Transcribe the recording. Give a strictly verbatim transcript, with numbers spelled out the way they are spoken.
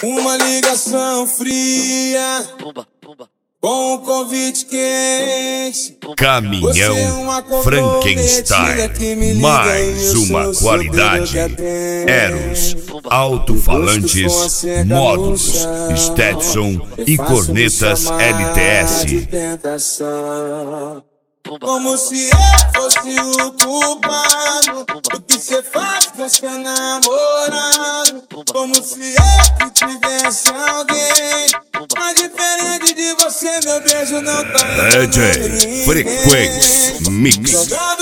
Uma ligação fria com um convite quente. Caminhão Frankenstein, mais uma qualidade. Eros, alto-falantes, módulos, Stetson e cornetas L T S. Como se eu fosse o culpado do que cê faz com seu namorado. Como se eu tivesse alguém. Mas diferente de você, meu beijo não tá D J Frequência Mix.